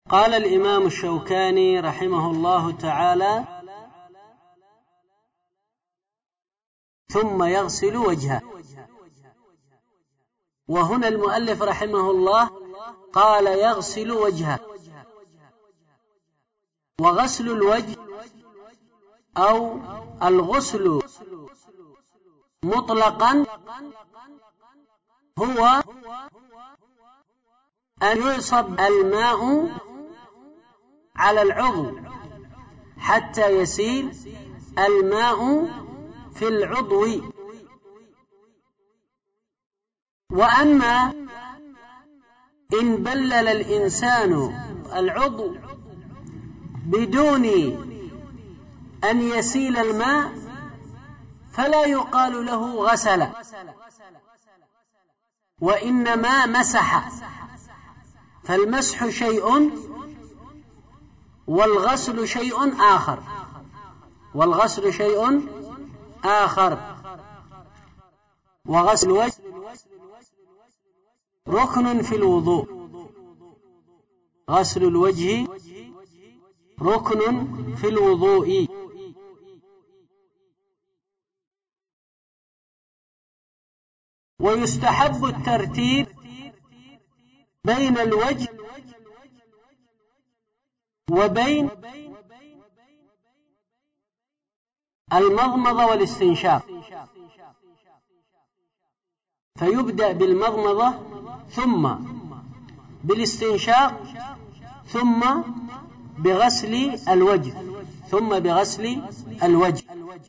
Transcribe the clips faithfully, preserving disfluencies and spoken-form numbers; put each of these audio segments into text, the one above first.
قال الإمام الشوكاني رحمه الله تعالى: ثم يغسل وجهه. وهنا المؤلف رحمه الله قال يغسل وجهه. وغسل الوجه أو الغسل مطلقا هو أن يصب الماء على العضو حتى يسيل الماء في العضو. وأما إن بلل الإنسان العضو بدون أن يسيل الماء فلا يقال له غسل، وإنما مسح. فالمسح شيء والغسل شيء آخر والغسل شيء آخر وغسل الوجه ركن في الوضوء. غسل الوجه ركن في الوضوء. ويستحب الترتيب بين الوجه وبين المضمضة والاستنشاق، فيبدأ بالمضمضة ثم بالاستنشاق ثم بغسل الوجه ثم بغسل الوجه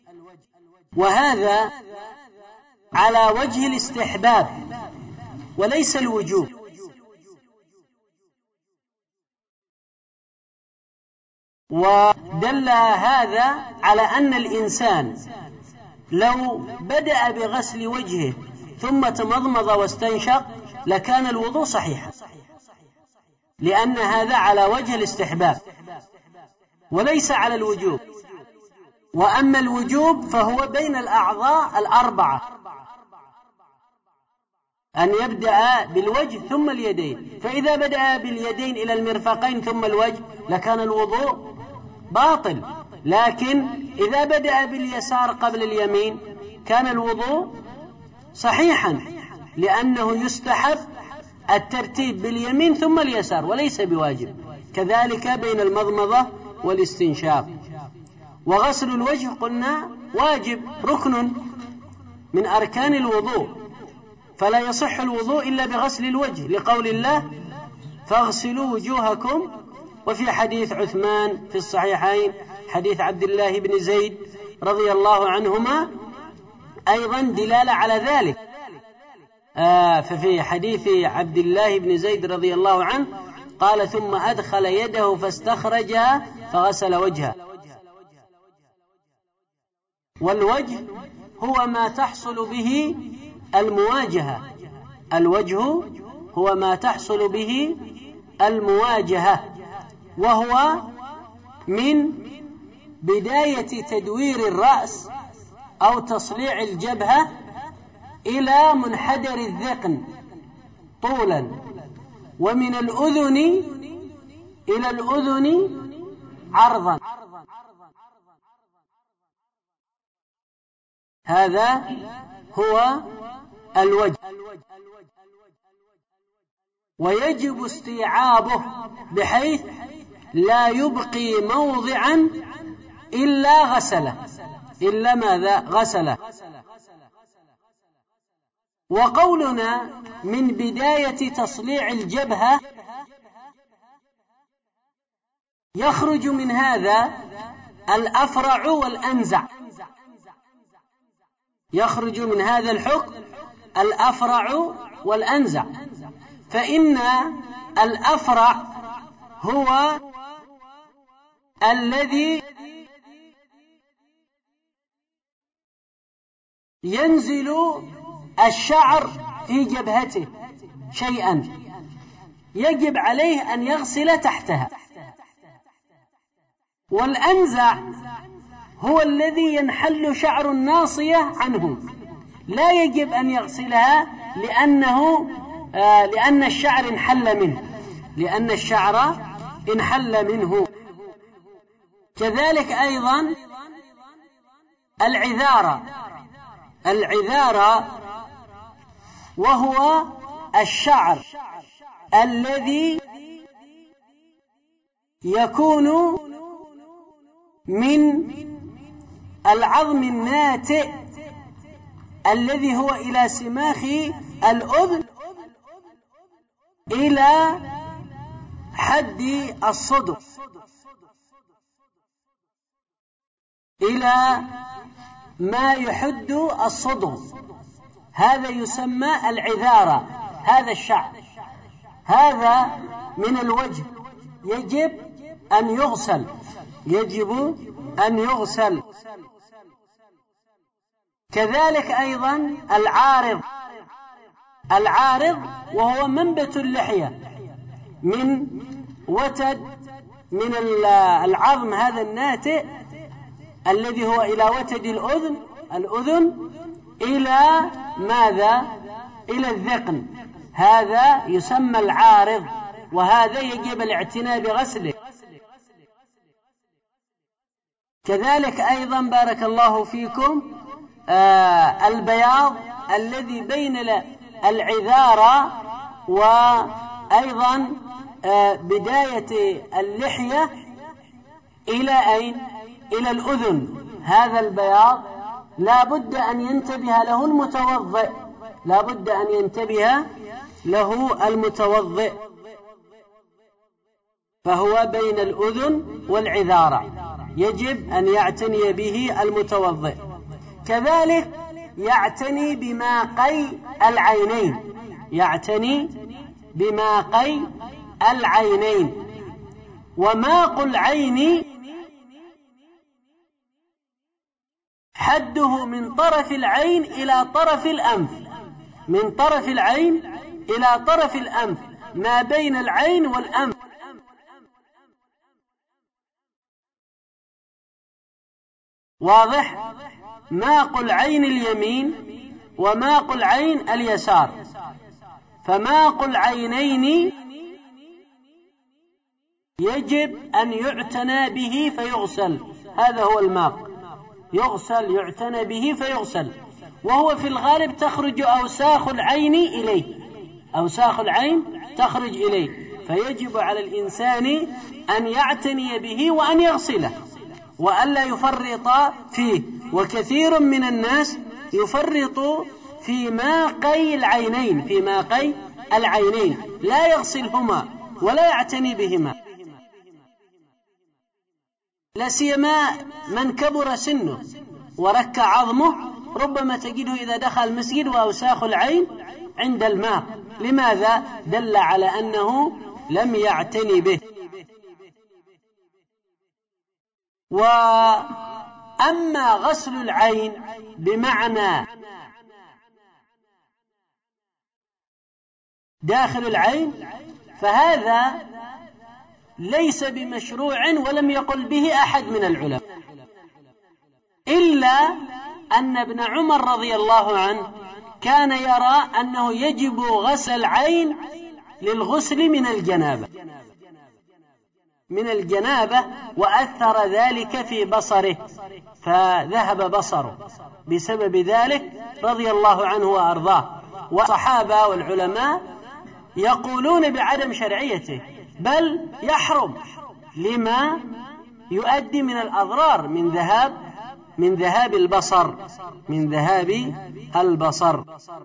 وهذا على وجه الاستحباب وليس الوجوب. ودل هذا على أن الإنسان لو بدأ بغسل وجهه ثم تمضمض واستنشق لكان الوضوء صحيحا، لأن هذا على وجه الاستحباب وليس على الوجوب. وأما الوجوب فهو بين الأعضاء الأربعة، أن يبدأ بالوجه ثم اليدين، فإذا بدأ باليدين إلى المرفقين ثم الوجه لكان الوضوء باطل، لكن إذا بدأ باليسار قبل اليمين كان الوضوء صحيحا، لأنه يستحب الترتيب باليمين ثم اليسار وليس بواجب. كذلك بين المضمضة والاستنشاق. وغسل الوجه قلنا واجب، ركن من أركان الوضوء، فلا يصح الوضوء إلا بغسل الوجه، لقول الله: فاغسلوا وجوهكم. وفي حديث عثمان في الصحيحين حديث عبد الله بن زيد رضي الله عنهما أيضا دلالة على ذلك. آه ففي حديث عبد الله بن زيد رضي الله عنه قال: ثم أدخل يده فاستخرجها فغسل وجهه. والوجه هو ما تحصل به المواجهة الوجه هو ما تحصل به المواجهة، وهو من بداية تدوير الرأس أو تصليع الجبهة إلى منحدر الذقن طولا، ومن الأذن إلى الأذن عرضا. هذا هو الوجه. ويجب استيعابه بحيث لا يبقي موضعا إلا غسله إلا ماذا غسله. وقولنا من بداية تصليع الجبهة يخرج من هذا الأفرع والأنزع، يخرج من هذا الحكم الأفرع والأنزع، فإن الأفرع هو الذي ينزل الشعر في جبهته شيئا يجب عليه أن يغسل تحتها. والأنزع هو الذي ينحل شعر الناصية عنه، لا يجب أن يغسلها لأنه آه لأن الشعر انحل منه لأن الشعر انحل منه. كذلك أيضا العذارة، العذارة وهو الشعر الذي يكون من العظم الناتئ الذي هو إلى سماخ الأذن إلى حد الصدر، إلى ما يحد الصدر، هذا يسمى العذارة. هذا الشعر هذا من الوجه يجب أن يغسل، يجب أن يغسل. كذلك أيضا العارض، العارض وهو منبت اللحية من وتد، من العظم هذا الناتئ الذي هو إلى وتد الأذن الأذن إلى ماذا؟ إلى الذقن، هذا يسمى العارض، وهذا يجب الاعتناء بغسله. كذلك أيضا بارك الله فيكم آه البياض الذي بين العذارة وأيضا آه بداية اللحية إلى أين؟ إلى الأذن، هذا البياض لا بد أن ينتبه له المتوضئ، لا بد أن ينتبه له المتوضئ، فهو بين الأذن والعذارة، يجب أن يعتني به المتوضئ. كذلك يعتني بماقي العينين، يعتني بماقي العينين. وماق العين حده من طرف العين إلى طرف الأنف، من طرف العين إلى طرف الأنف، ما بين العين والأنف. واضح؟ ماق العين اليمين وماق العين اليسار، فماق العينين يجب أن يعتنى به فيغسل، هذا هو الماق، يغسل يعتنى به فيغسل. وهو في الغالب تخرج أوساخ العين إليه، أوساخ العين تخرج إليه، فيجب على الإنسان أن يعتني به وأن يغسله وألا يفرط فيه. وكثير من الناس يفرط في ماقي العينين، في ماقي العينين لا يغسلهما ولا يعتني بهما، لا سيما من كبر سنه ورك عظمه، ربما تجده إذا دخل المسجد وأوساخ العين عند الماء. لماذا؟ دل على أنه لم يعتني به. وأما غسل العين بمعنى داخل العين فهذا ليس بمشروع ولم يقل به أحد من العلماء، إلا أن ابن عمر رضي الله عنه كان يرى أنه يجب غسل العين للغسل من الجنابة، من الجنابة، وأثر ذلك في بصره فذهب بصره بسبب ذلك رضي الله عنه وأرضاه. والصحابة والعلماء يقولون بعدم شرعيته، بل يحرم لما يؤدي من الأضرار من ذهاب من ذهاب البصر من ذهاب البصر.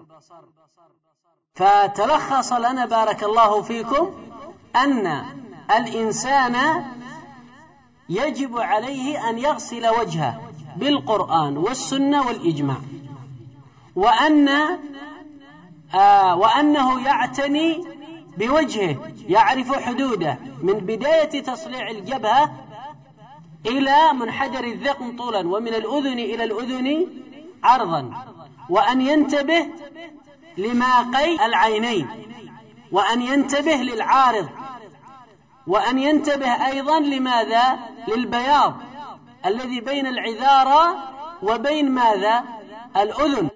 فتلخص لنا بارك الله فيكم أن الإنسان يجب عليه أن يغسل وجهه بالقرآن والسنة والإجماع، وأن آه وأنه يعتني بوجهه، يعرف حدوده من بداية تصليع الجبهة إلى منحدر الذقن طولا، ومن الأذن إلى الأذن عرضا، وأن ينتبه لماقي العينين، وأن ينتبه للعارض، وأن ينتبه أيضا لماذا؟ للبياض الذي بين العذارة وبين ماذا؟ الأذن.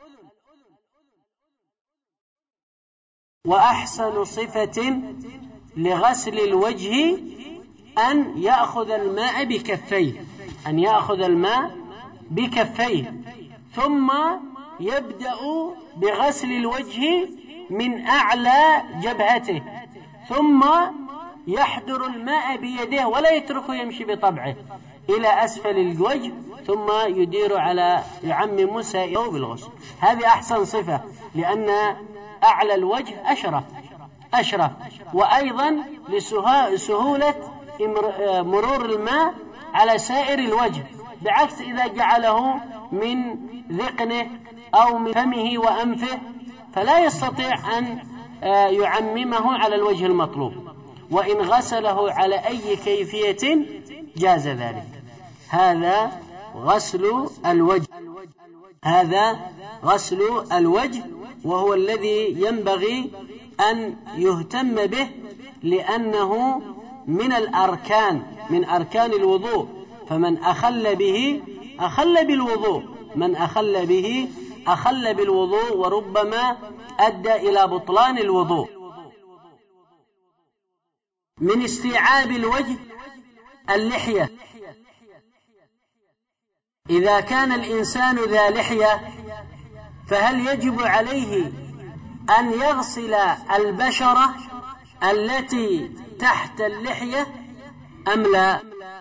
وأحسن صفة لغسل الوجه أن يأخذ الماء بكفيه أن يأخذ الماء بكفيه ثم يبدأ بغسل الوجه من أعلى جبهته، ثم يحضر الماء بيده ولا يتركه يمشي بطبعه إلى أسفل الوجه، ثم يدير على يعمم سائره بالغسل. هذه أحسن صفة، لأن أعلى الوجه أشرف أشرف وأيضا لسهولة مرور الماء على سائر الوجه، بعكس إذا جعله من ذقنه أو من فمه وأنفه فلا يستطيع أن يعممه على الوجه المطلوب، وإن غسله على أي كيفية جاز ذلك. هذا غسل الوجه هذا غسل الوجه وهو الذي ينبغي أن يهتم به، لأنه من الأركان من أركان الوضوء، فمن أخل به أخل بالوضوء من أخل به أخل بالوضوء وربما أدى إلى بطلان الوضوء. من استيعاب الوجه اللحية، إذا كان الإنسان ذا لحية فهل يجب عليه أن يغسل البشرة التي تحت اللحية أم لا؟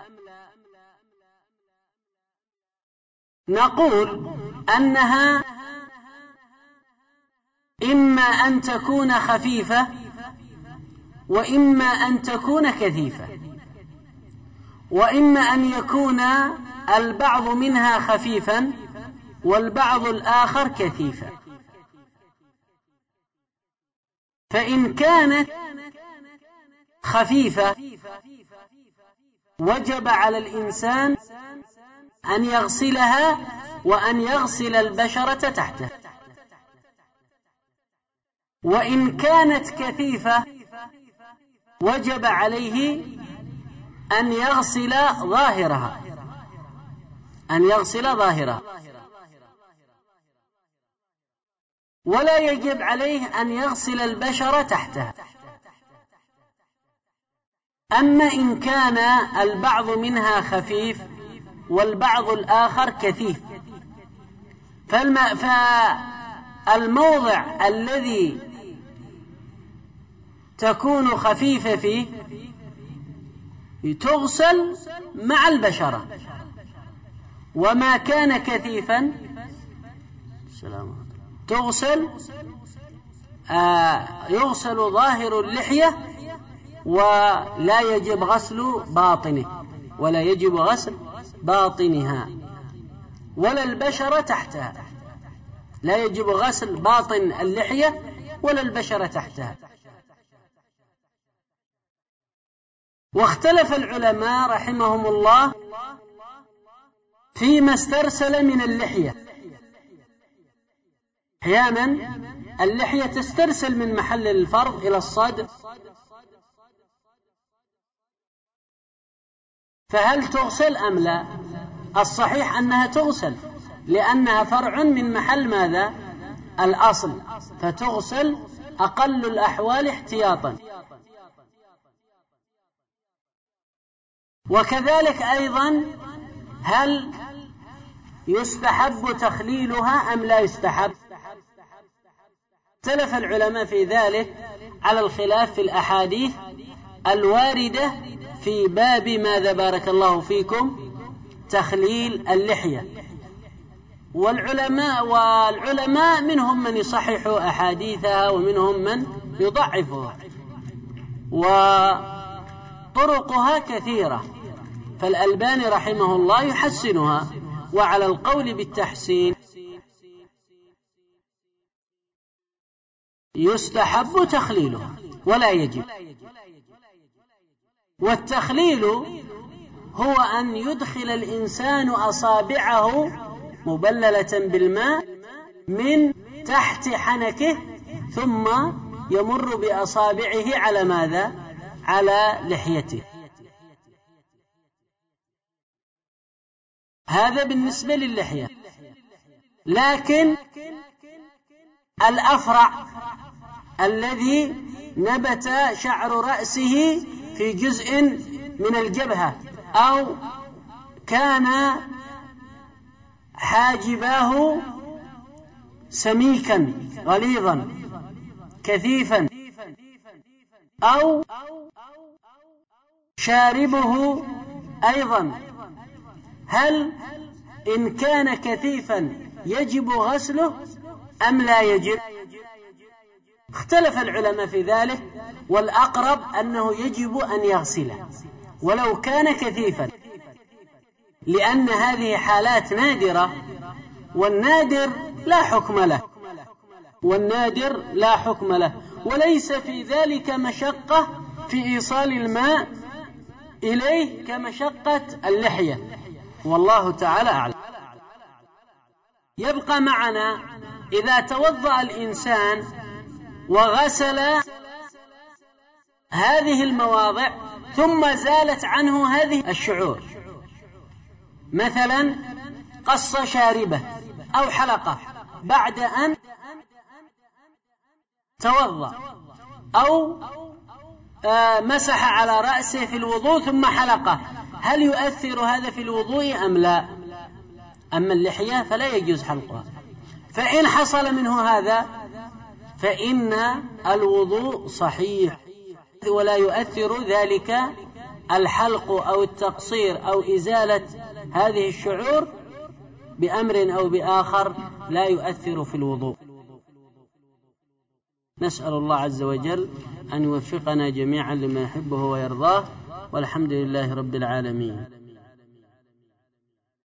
نقول أنها إما أن تكون خفيفة وإما أن تكون كثيفة، وإما أن يكون البعض منها خفيفا والبعض الآخر كثيفا. فإن كانت خفيفة وجب على الإنسان أن يغسلها وأن يغسل البشرة تحته، وإن كانت كثيفة وجب عليه أن يغسل ظاهرها أن يغسل ظاهرها ولا يجب عليه أن يغسل البشرة تحتها. أما إن كان البعض منها خفيف والبعض الآخر كثيف، فالموضع الذي تكون خفيفة فيه تغسل مع البشرة، وما كان كثيفا تغسل آه يغسل ظاهر اللحية ولا يجب غسل باطنه ولا يجب غسل باطنها ولا البشرة تحتها، لا يجب غسل باطن اللحية ولا البشرة تحتها. واختلف العلماء رحمهم الله فيما استرسل من اللحية. أحيانا اللحية تسترسل من محل الفرض إلى الصدر، فهل تغسل أم لا؟ الصحيح أنها تغسل، لأنها فرع من محل ماذا؟ الأصل، فتغسل أقل الأحوال احتياطا. وكذلك أيضا هل يستحب تخليلها أم لا يستحب؟ اختلف العلماء في ذلك على الخلاف في الأحاديث الواردة في باب ماذا بارك الله فيكم تخليل اللحية. والعلماء والعلماء منهم من يصحح أحاديثها ومنهم من يضعفها، وطرقها كثيرة، فالألباني رحمه الله يحسنها، وعلى القول بالتحسين يستحب تخليلها ولا يجب. والتخليل هو أن يدخل الإنسان أصابعه مبللة بالماء من تحت حنكه ثم يمر بأصابعه على ماذا؟ على لحيته. هذا بالنسبة للحية. لكن الأفرع الذي نبت شعر رأسه في جزء من الجبهة، أو كان حاجباه سميكا غليظا كثيفا، أو شاربه أيضا، هل إن كان كثيفا يجب غسله أم لا يجب؟ اختلف العلماء في ذلك، والأقرب أنه يجب أن يغسله ولو كان كثيفا، لأن هذه حالات نادرة، والنادر لا حكم له والنادر لا حكم له وليس في ذلك مشقة في إيصال الماء إليه كمشقة اللحية، والله تعالى أعلم. يبقى معنا إذا توضأ الإنسان وغسل هذه المواضع ثم زالت عنه هذه الشعور، مثلا قص شاربه أو حلقه بعد أن توضأ، أو مسح على رأسه في الوضوء ثم حلقه، هل يؤثر هذا في الوضوء أم لا؟ أما اللحية فلا يجوز حلقها، فإن حصل منه هذا فإن الوضوء صحيح، ولا يؤثر ذلك الحلق أو التقصير أو إزالة هذه الشعور بأمر أو بآخر لا يؤثر في الوضوء. نسأل الله عز وجل أن يوفقنا جميعا لما يحبه ويرضاه، والحمد لله رب العالمين.